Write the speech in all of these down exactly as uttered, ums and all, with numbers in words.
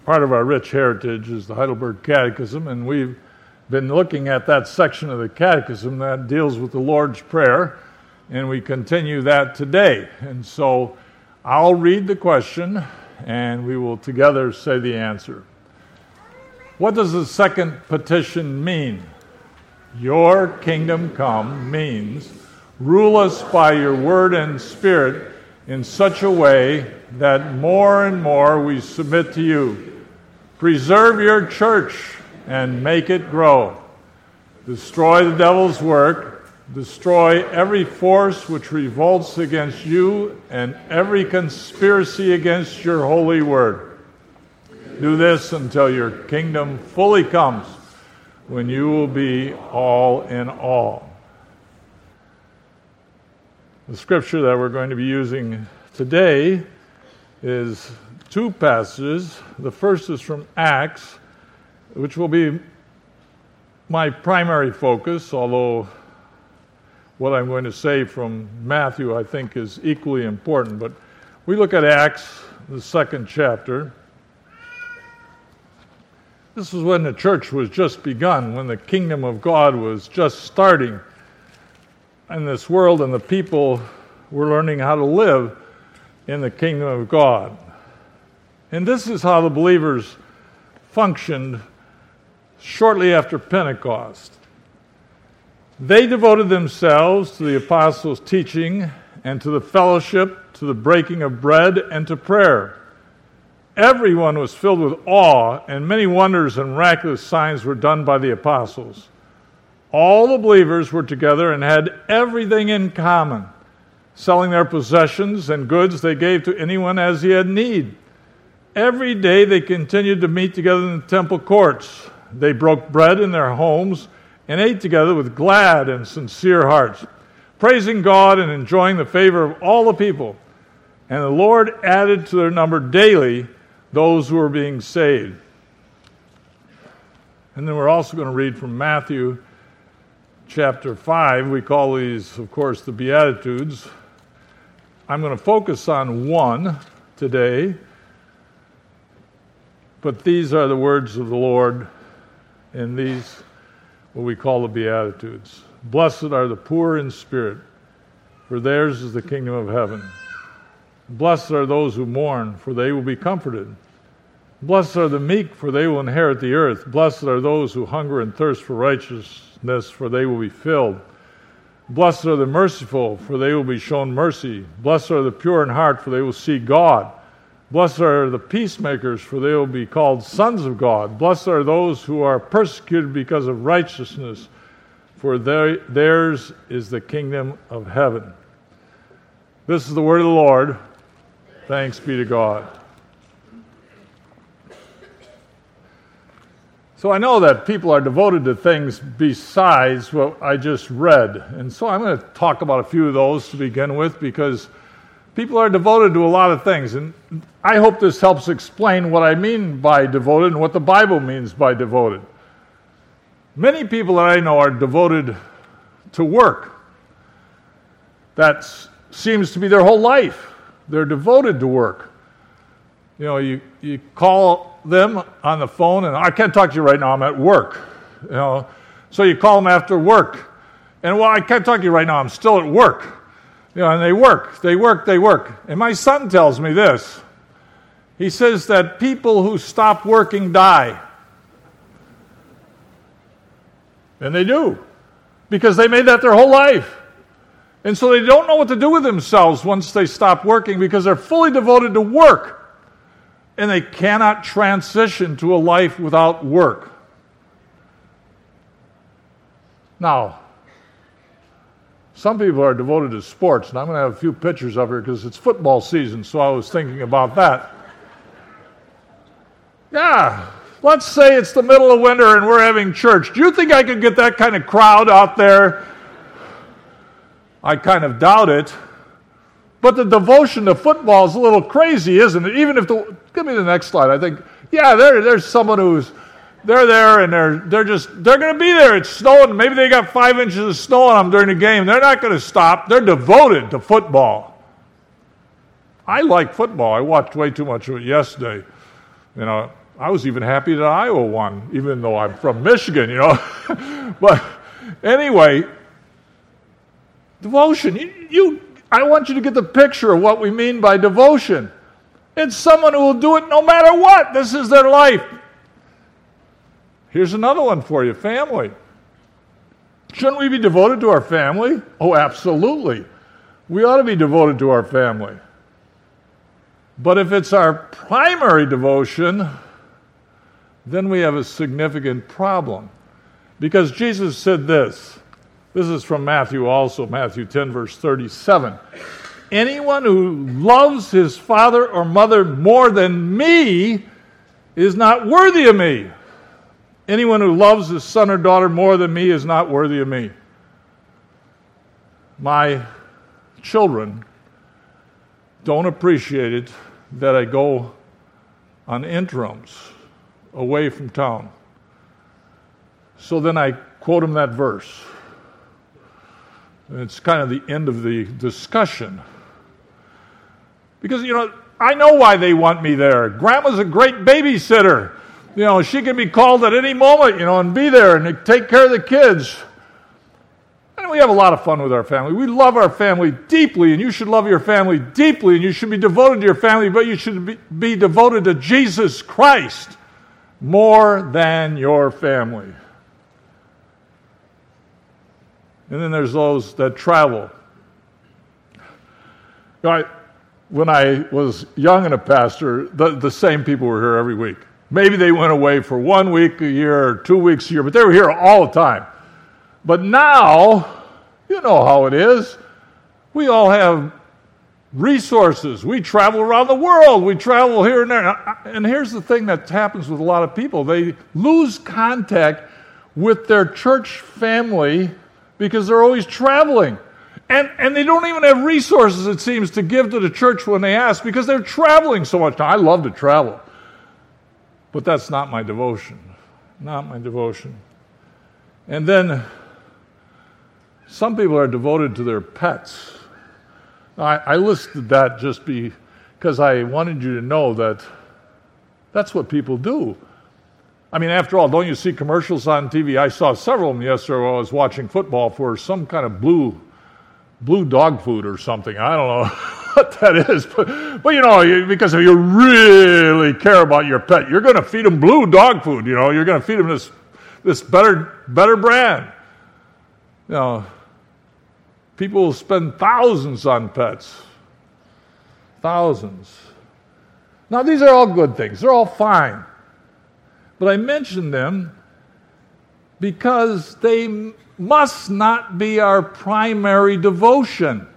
part of our rich heritage is the Heidelberg Catechism, and we've been looking at that section of the Catechism that deals with the Lord's Prayer, and we continue that today. And so I'll read the question, and we will together say the answer. What does the second petition mean? Your kingdom come means rule us by your word and spirit in such a way that more and more we submit to you. Preserve your church and make it grow. Destroy the devil's work. Destroy every force which revolts against you and every conspiracy against your holy word. Do this until your kingdom fully comes, when you will be all in all. The scripture that we're going to be using today is two passages. The first is from Acts, which will be my primary focus, although what I'm going to say from Matthew I think is equally important. But we look at Acts, the second chapter. This was when the church was just begun, when the kingdom of God was just starting in this world, and the people were learning how to live in the kingdom of God. And this is how the believers functioned shortly after Pentecost. They devoted themselves to the apostles' teaching and to the fellowship, to the breaking of bread, and to prayer. Everyone was filled with awe, and many wonders and miraculous signs were done by the apostles. All the believers were together and had everything in common. Selling their possessions and goods, they gave to anyone as he had need. Every day they continued to meet together in the temple courts. They broke bread in their homes and ate together with glad and sincere hearts, praising God and enjoying the favor of all the people. And the Lord added to their number daily those who were being saved. And then we're also going to read from Matthew chapter five. We call these, of course, the Beatitudes. I'm going to focus on one today, but these are the words of the Lord in these, what we call the Beatitudes. Blessed are the poor in spirit, for theirs is the kingdom of heaven. Blessed are those who mourn, for they will be comforted. Blessed are the meek, for they will inherit the earth. Blessed are those who hunger and thirst for righteousness, for they will be filled. Blessed are the merciful, for they will be shown mercy. Blessed are the pure in heart, for they will see God. Blessed are the peacemakers, for they will be called sons of God. Blessed are those who are persecuted because of righteousness, for their, theirs is the kingdom of heaven. This is the word of the Lord. Thanks be to God. So I know that people are devoted to things besides what I just read. And so I'm going to talk about a few of those to begin with, because people are devoted to a lot of things. And I hope this helps explain what I mean by devoted and what the Bible means by devoted. Many people that I know are devoted to work. That seems to be their whole life. They're devoted to work. You know, you, you call them on the phone, and I can't talk to you right now, I'm at work. You know, so you call them after work. And, well, I can't talk to you right now, I'm still at work. You know, and they work, they work, they work. And my son tells me this. He says that people who stop working die. And they do, because they made that their whole life. And so they don't know what to do with themselves once they stop working, because they're fully devoted to work. And they cannot transition to a life without work. Now, some people are devoted to sports, and I'm going to have a few pictures of her because it's football season, so I was thinking about that. Yeah, let's say it's the middle of winter and we're having church. Do you think I could get that kind of crowd out there? I kind of doubt it. But the devotion to football is a little crazy, isn't it? Even if the, give me the next slide. I think, yeah, there, there's someone who's, they're there and they're they're just, they're going to be there. It's snowing. Maybe they got five inches of snow on them during the game. They're not going to stop. They're devoted to football. I like football. I watched way too much of it yesterday. You know, I was even happy that Iowa won, even though I'm from Michigan, you know. But anyway, devotion. You, you, I want you to get the picture of what we mean by devotion. It's someone who will do it no matter what. This is their life. Here's another one for you, family. Shouldn't we be devoted to our family? Oh, absolutely. We ought to be devoted to our family. But if it's our primary devotion, then we have a significant problem. Because Jesus said this. This is from Matthew also, Matthew ten, verse thirty-seven. Anyone who loves his father or mother more than me is not worthy of me. Anyone who loves his son or daughter more than me is not worthy of me. My children don't appreciate it that I go on interims away from town. So then I quote them that verse. And it's kind of the end of the discussion. Because, you know, I know why they want me there. Grandma's a great babysitter. You know, she can be called at any moment, you know, and be there and take care of the kids. And we have a lot of fun with our family. We love our family deeply, and you should love your family deeply, and you should be devoted to your family, but you should be, be devoted to Jesus Christ more than your family. And then there's those that travel. You know, I, when I was young and a pastor, the, the same people were here every week. Maybe they went away for one week a year or two weeks a year, but they were here all the time. But now, you know how it is. We all have resources. We travel around the world. We travel here and there. And here's the thing that happens with a lot of people. They lose contact with their church family because they're always traveling. And and they don't even have resources, it seems, to give to the church when they ask because they're traveling so much. Now, I love to travel. But that's not my devotion. Not my devotion. And then some people are devoted to their pets. Now, I, I listed that just because I wanted you to know that that's what people do. I mean, after all, don't you see commercials on T V? I saw several of them yesterday while I was watching football for some kind of blue blue dog food or something. I don't know what that is. But, but you know, because if you really care about your pet, you're going to feed them blue dog food. You know, you're going to feed them this this better better brand. You know, people will spend thousands on pets. Thousands. Now, these are all good things. They're all fine. But I mention them because they must not be our primary devotion.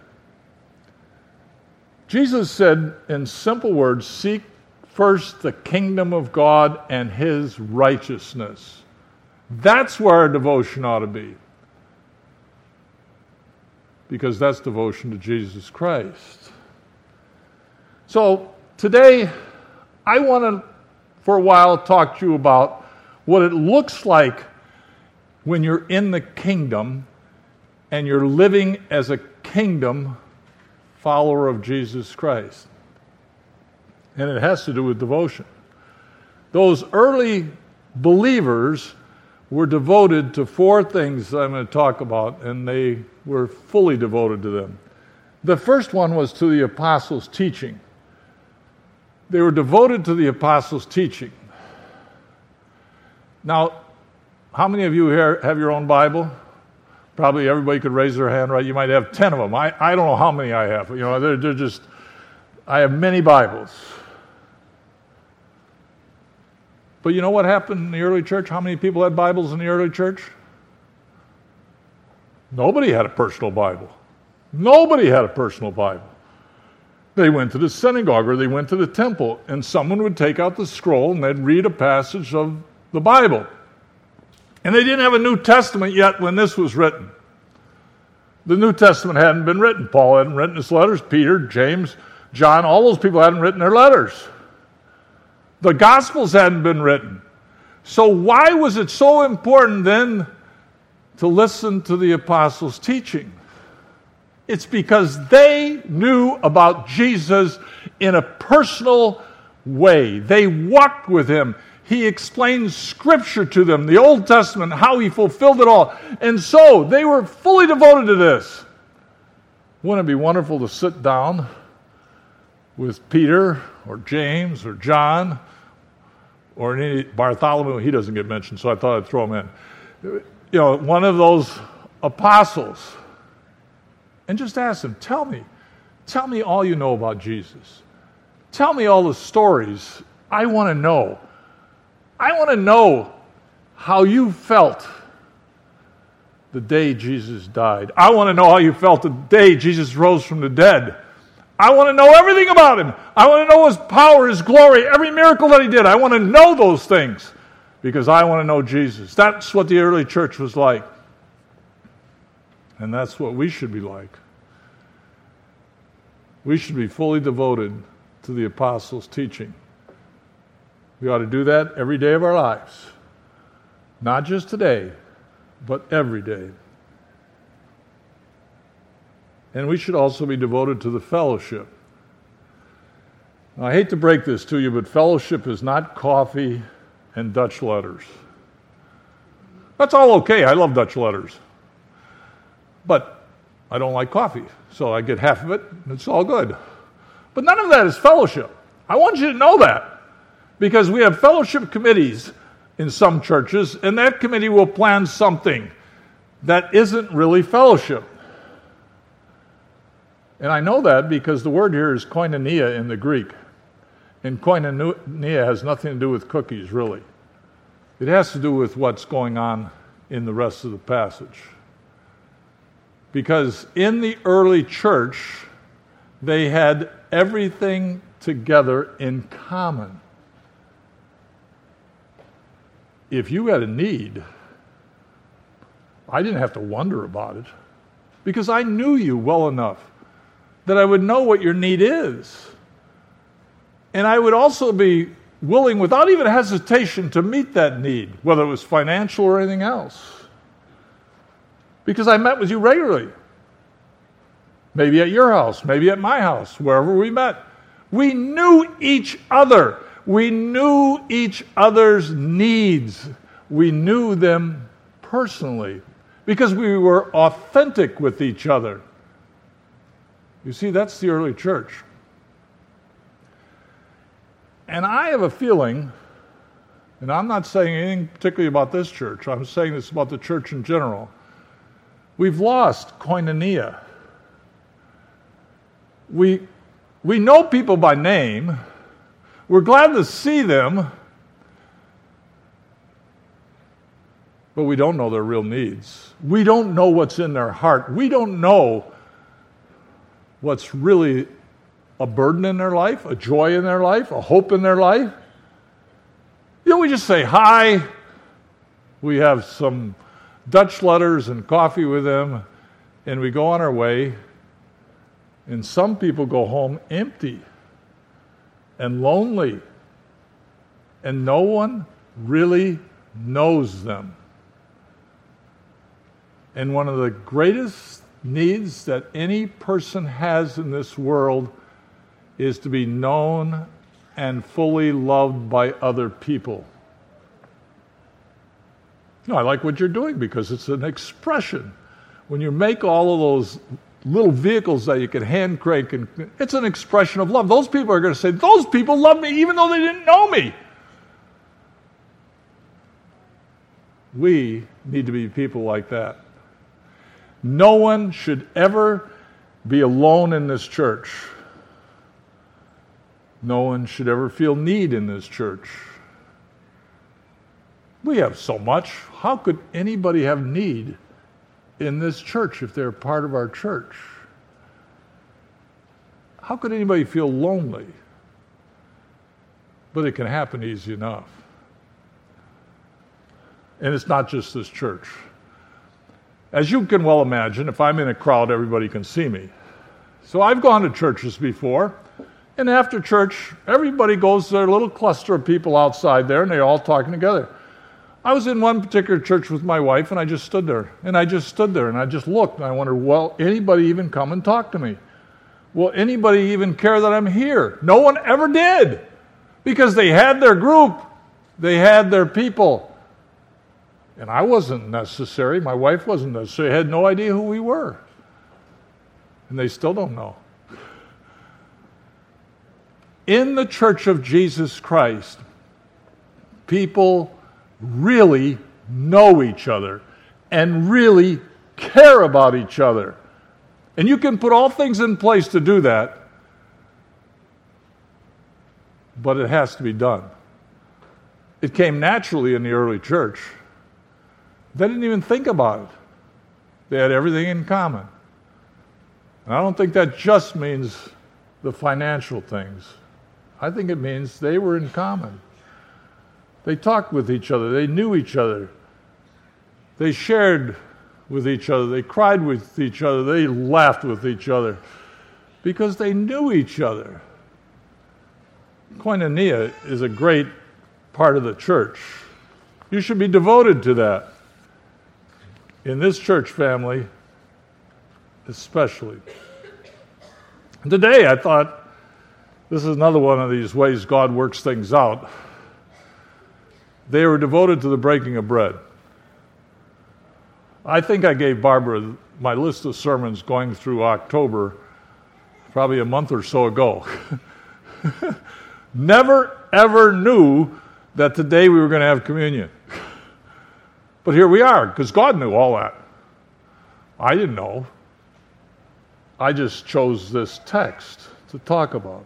Jesus said in simple words, seek first the kingdom of God and his righteousness. That's where our devotion ought to be. Because that's devotion to Jesus Christ. So today, I want to, for a while, talk to you about what it looks like when you're in the kingdom and you're living as a kingdom follower of Jesus Christ. And it has to do with devotion. Those early believers were devoted to four things I'm going to talk about, and they were fully devoted to them. The first one was to the apostles' teaching. They were devoted to the apostles' teaching. Now, how many of you here have your own Bible? Probably everybody could raise their hand, right? You might have ten of them. I, I don't know how many I have. You know, they're, they're just, I have many Bibles. But you know what happened in the early church? How many people had Bibles in the early church? Nobody had a personal Bible. Nobody had a personal Bible. They went to the synagogue or they went to the temple, and someone would take out the scroll and they'd read a passage of the Bible. And they didn't have a New Testament yet when this was written. The New Testament hadn't been written. Paul hadn't written his letters. Peter, James, John, all those people hadn't written their letters. The Gospels hadn't been written. So why was it so important then to listen to the apostles' teaching? It's because they knew about Jesus in a personal way. They walked with him. He explained Scripture to them, the Old Testament, how he fulfilled it all. And so they were fully devoted to this. Wouldn't it be wonderful to sit down with Peter or James or John or any Bartholomew? He doesn't get mentioned, so I thought I'd throw him in. You know, one of those apostles, and just ask him, tell me, tell me all you know about Jesus. Tell me all the stories. I want to know. I want to know how you felt the day Jesus died. I want to know how you felt the day Jesus rose from the dead. I want to know everything about him. I want to know his power, his glory, every miracle that he did. I want to know those things because I want to know Jesus. That's what the early church was like. And that's what we should be like. We should be fully devoted to the apostles' teaching. We ought to do that every day of our lives. Not just today, but every day. And we should also be devoted to the fellowship. Now, I hate to break this to you, but fellowship is not coffee and Dutch letters. That's all okay. I love Dutch letters. But I don't like coffee, so I get half of it, and it's all good. But none of that is fellowship. I want you to know that, because we have fellowship committees in some churches, and that committee will plan something that isn't really fellowship. And I know that because the word here is koinonia in the Greek. And koinonia has nothing to do with cookies, really. It has to do with what's going on in the rest of the passage. Because in the early church, they had everything together in common. If you had a need, I didn't have to wonder about it because I knew you well enough that I would know what your need is. And I would also be willing, without even hesitation, to meet that need, whether it was financial or anything else. Because I met with you regularly. Maybe at your house, maybe at my house, wherever we met. We knew each other. We knew each other's needs. We knew them personally because we were authentic with each other. You see, that's the early church. And I have a feeling, and I'm not saying anything particularly about this church, I'm saying this about the church in general, we've lost koinonia. We, we know people by name. We're glad to see them, but we don't know their real needs. We don't know what's in their heart. We don't know what's really a burden in their life, a joy in their life, a hope in their life. You know, we just say hi. We have some Dutch letters and coffee with them, and we go on our way. And some people go home empty and lonely, and no one really knows them. And one of the greatest needs that any person has in this world is to be known and fully loved by other people. No, I like what you're doing because it's an expression. When you make all of those little vehicles that you can hand crank, and it's an expression of love. Those people are going to say, those people love me even though they didn't know me. We need to be people like that. No one should ever be alone in this church. No one should ever feel need in this church. We have so much. How could anybody have need in this church if they're part of our church? How could anybody feel lonely? But it can happen easy enough. And it's not just this church. As you can well imagine, if I'm in a crowd, everybody can see me. So I've gone to churches before, and after church, everybody goes to their little cluster of people outside there, and they're all talking together. I was in one particular church with my wife, and I just stood there. And I just stood there, and I just looked, and I wondered, will anybody even come and talk to me? Will anybody even care that I'm here? No one ever did. Because they had their group. They had their people. And I wasn't necessary. My wife wasn't necessary. I had no idea who we were. And they still don't know. In the Church of Jesus Christ, people really know each other and really care about each other. And you can put all things in place to do that, but it has to be done. It came naturally in the early church. They didn't even think about it. They had everything in common. And I don't think that just means the financial things. I think it means they were in common. They talked with each other. They knew each other. They shared with each other. They cried with each other. They laughed with each other because they knew each other. Koinonia is a great part of the church. You should be devoted to that. In this church family, especially. Today, I thought this is another one of these ways God works things out. They were devoted to the breaking of bread. I think I gave Barbara my list of sermons going through October probably a month or so ago. Never, ever knew that today we were going to have communion. But here we are, because God knew all that. I didn't know. I just chose this text to talk about.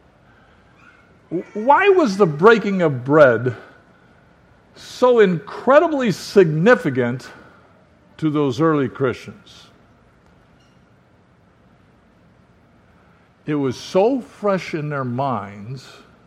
Why was the breaking of bread so incredibly significant to those early Christians? It was so fresh in their minds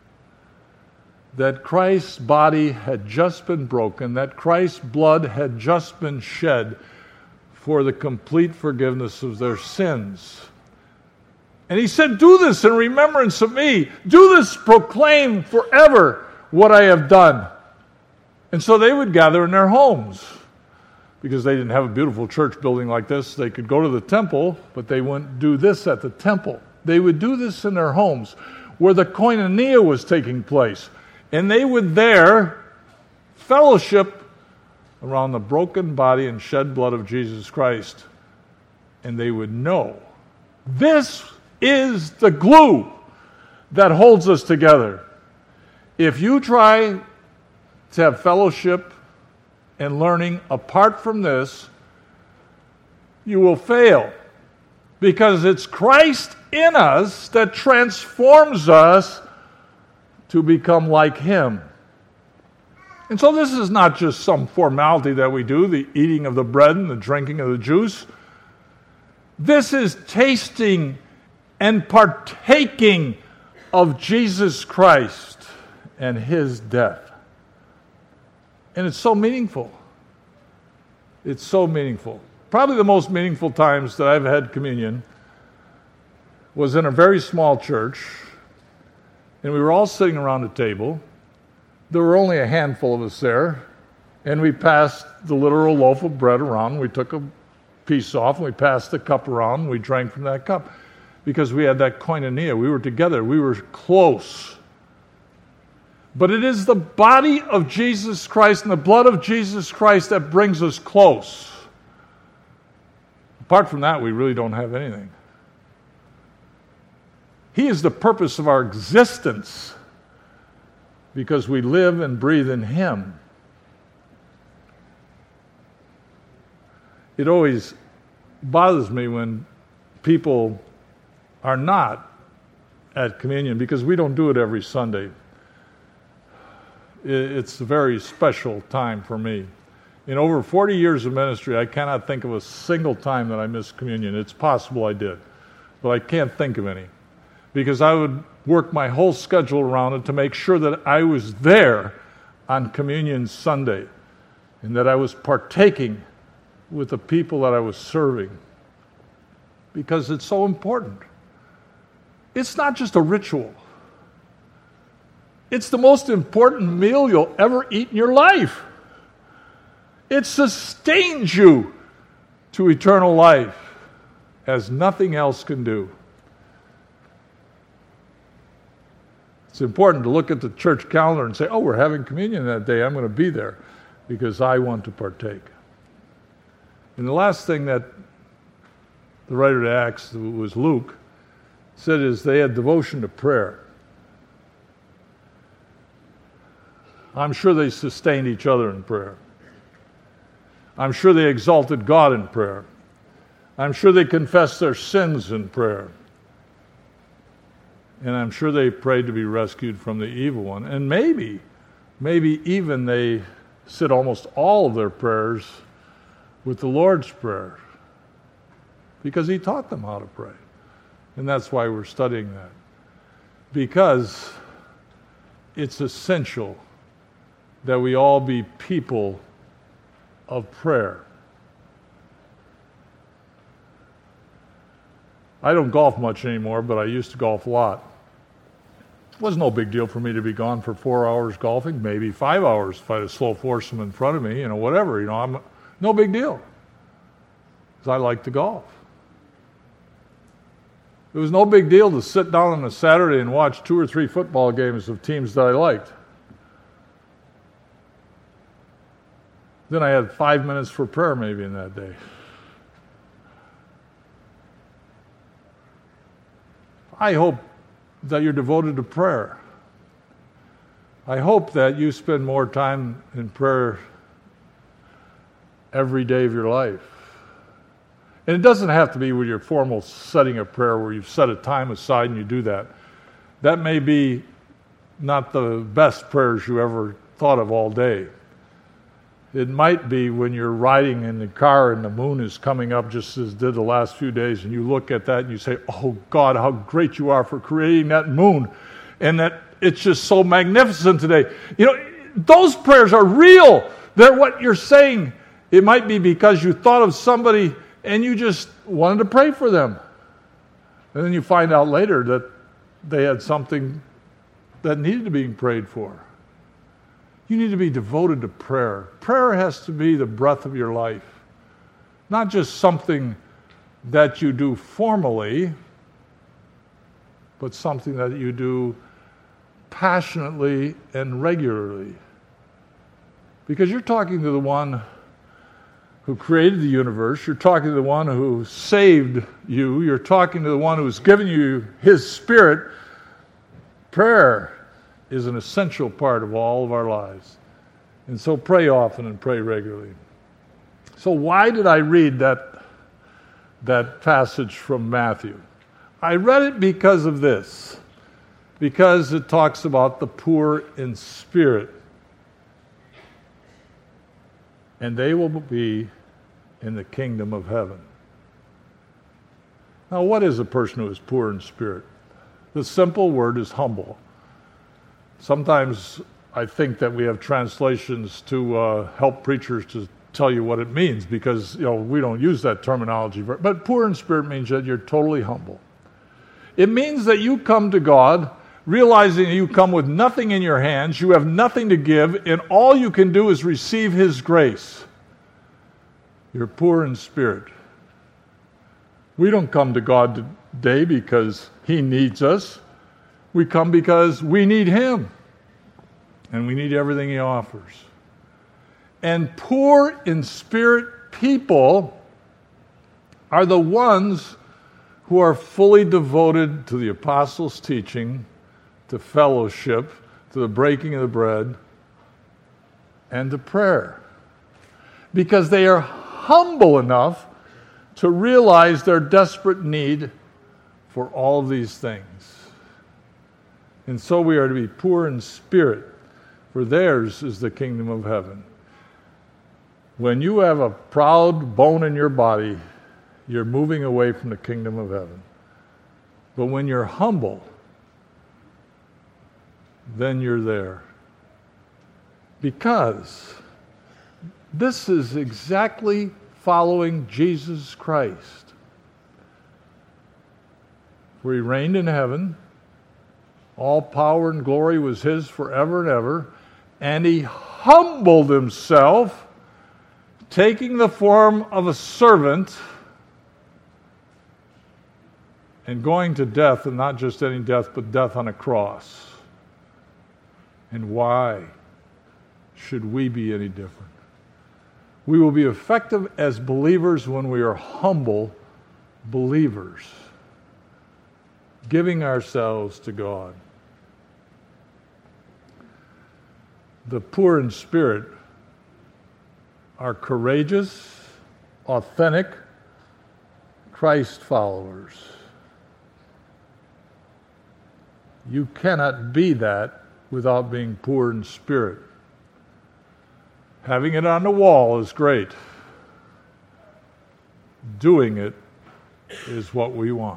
that Christ's body had just been broken, that Christ's blood had just been shed for the complete forgiveness of their sins. And he said, do this in remembrance of me. Do this, proclaim forever what I have done. And so they would gather in their homes. Because they didn't have a beautiful church building like this, they could go to the temple, but they wouldn't do this at the temple. They would do this in their homes, where the koinonia was taking place. And they would there fellowship around the broken body and shed blood of Jesus Christ. And they would know, this is the glue that holds us together. If you try to have fellowship and learning apart from this, you will fail. Because it's Christ in us that transforms us to become like Him. And so this is not just some formality that we do, the eating of the bread and the drinking of the juice. This is tasting and partaking of Jesus Christ and His death. And it's so meaningful. It's so meaningful. Probably the most meaningful times that I've had communion was in a very small church, and we were all sitting around a table. There were only a handful of us there, and we passed the literal loaf of bread around. We took a piece off, and we passed the cup around, and we drank from that cup because we had that koinonia. We were together. We were close. But it is the body of Jesus Christ and the blood of Jesus Christ that brings us close. Apart from that, we really don't have anything. He is the purpose of our existence because we live and breathe in Him. It always bothers me when people are not at communion because we don't do it every Sunday. It's a very special time for me. In over forty years of ministry, I cannot think of a single time that I missed communion. It's possible I did, but I can't think of any. Because I would work my whole schedule around it to make sure that I was there on Communion Sunday and that I was partaking with the people that I was serving. Because it's so important. It's not just a ritual. It's the most important meal you'll ever eat in your life. It sustains you to eternal life as nothing else can do. It's important to look at the church calendar and say, oh, we're having communion that day. I'm going to be there because I want to partake. And the last thing that the writer to Acts, who was Luke, said is they had devotion to prayer. I'm sure they sustained each other in prayer. I'm sure they exalted God in prayer. I'm sure they confessed their sins in prayer. And I'm sure they prayed to be rescued from the evil one. And maybe, maybe even they said almost all of their prayers with the Lord's Prayer, because he taught them how to pray. And that's why we're studying that. Because it's essential that we all be people of prayer. I don't golf much anymore, but I used to golf a lot. It was no big deal for me to be gone for four hours golfing, maybe five hours if I had a slow foursome in front of me, you know, whatever. You know, I'm no big deal, because I like to golf. It was no big deal to sit down on a Saturday and watch two or three football games of teams that I liked. Then I had five minutes for prayer maybe in that day. I hope that you're devoted to prayer. I hope that you spend more time in prayer every day of your life. And it doesn't have to be with your formal setting of prayer where you've set a time aside and you do that. That may be not the best prayers you ever thought of all day. It might be when you're riding in the car and the moon is coming up just as did the last few days, and you look at that and you say, oh God, how great you are for creating that moon, and that it's just so magnificent today. You know, those prayers are real. They're what you're saying. It might be because you thought of somebody and you just wanted to pray for them. And then you find out later that they had something that needed to be prayed for. You need to be devoted to prayer. Prayer has to be the breath of your life. Not just something that you do formally, but something that you do passionately and regularly. Because you're talking to the one who created the universe. You're talking to the one who saved you. You're talking to the one who's given you his Spirit. Prayer is an essential part of all of our lives. And so pray often and pray regularly. So why did I read that, that passage from Matthew? I read it because of this. Because it talks about the poor in spirit. And they will be in the kingdom of heaven. Now, what is a person who is poor in spirit? The simple word is humble. Sometimes I think that we have translations to uh, help preachers to tell you what it means, because you know we don't use that terminology. But poor in spirit means that you're totally humble. It means that you come to God realizing you come with nothing in your hands, you have nothing to give, and all you can do is receive his grace. You're poor in spirit. We don't come to God today because he needs us. We come because we need him. And we need everything he offers. And poor in spirit people are the ones who are fully devoted to the apostles' teaching, to fellowship, to the breaking of the bread, and to prayer. Because they are humble enough to realize their desperate need for all of these things. And so we are to be poor in spirit, for theirs is the kingdom of heaven. When you have a proud bone in your body, you're moving away from the kingdom of heaven. But when you're humble, then you're there. Because this is exactly following Jesus Christ. For he reigned in heaven, all power and glory was his forever and ever, and he humbled himself, taking the form of a servant and going to death, and not just any death, but death on a cross. And why should we be any different? We will be effective as believers when we are humble believers, giving ourselves to God. The poor in spirit are courageous, authentic Christ followers. You cannot be that without being poor in spirit. Having it on the wall is great. Doing it is what we want.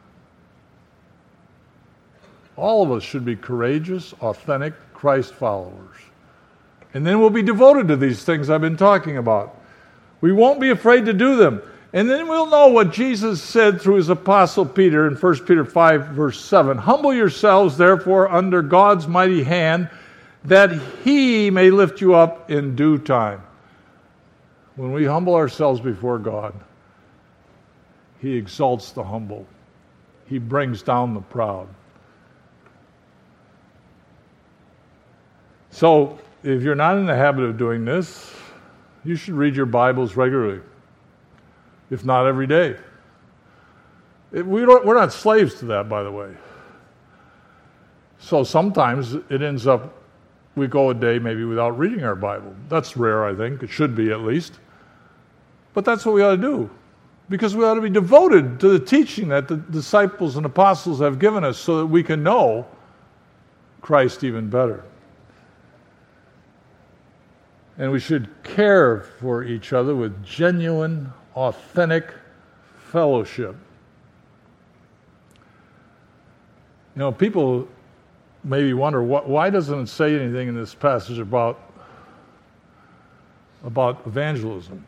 All of us should be courageous, authentic Christ followers. And then we'll be devoted to these things I've been talking about. We won't be afraid to do them. And then we'll know what Jesus said through his apostle Peter in First Peter five, verse seven. Humble yourselves, therefore, under God's mighty hand, that he may lift you up in due time. When we humble ourselves before God, he exalts the humble. He brings down the proud. So, if you're not in the habit of doing this, you should read your Bibles regularly, if not every day. It, we don't, we're not slaves to that, by the way. So sometimes it ends up we go a day maybe without reading our Bible. That's rare, I think. It should be, at least. But that's what we ought to do, because we ought to be devoted to the teaching that the disciples and apostles have given us so that we can know Christ even better. And we should care for each other with genuine, authentic fellowship. You know, people maybe wonder, why doesn't it say anything in this passage about, about evangelism?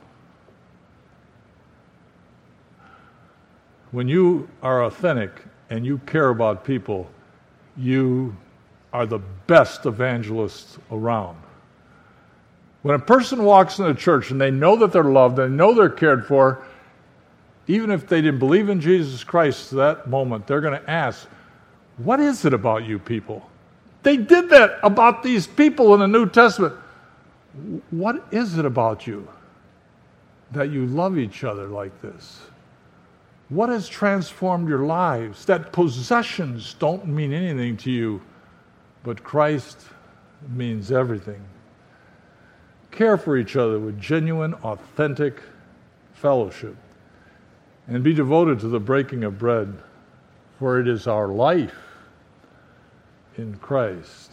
When you are authentic and you care about people, you are the best evangelists around. When a person walks into a church and they know that they're loved, they know they're cared for, even if they didn't believe in Jesus Christ at that moment, they're going to ask, what is it about you people? They did that about these people in the New Testament. What is it about you that you love each other like this? What has transformed your lives? That possessions don't mean anything to you, but Christ means everything. Care for each other with genuine, authentic fellowship, and be devoted to the breaking of bread, for it is our life in Christ.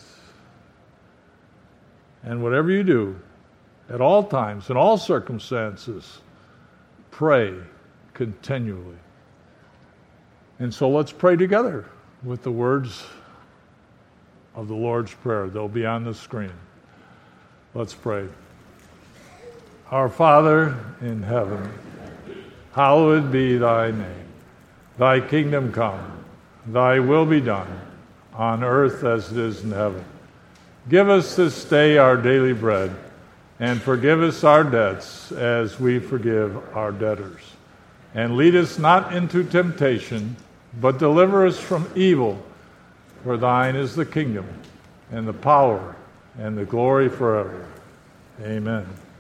And whatever you do, at all times, in all circumstances, pray continually. And so let's pray together with the words of the Lord's Prayer. They'll be on the screen. Let's pray. Our Father in heaven, hallowed be thy name. Thy kingdom come, thy will be done, on earth as it is in heaven. Give us this day our daily bread, and forgive us our debts as we forgive our debtors. And lead us not into temptation, but deliver us from evil. For thine is the kingdom, and the power, and the glory forever. Amen.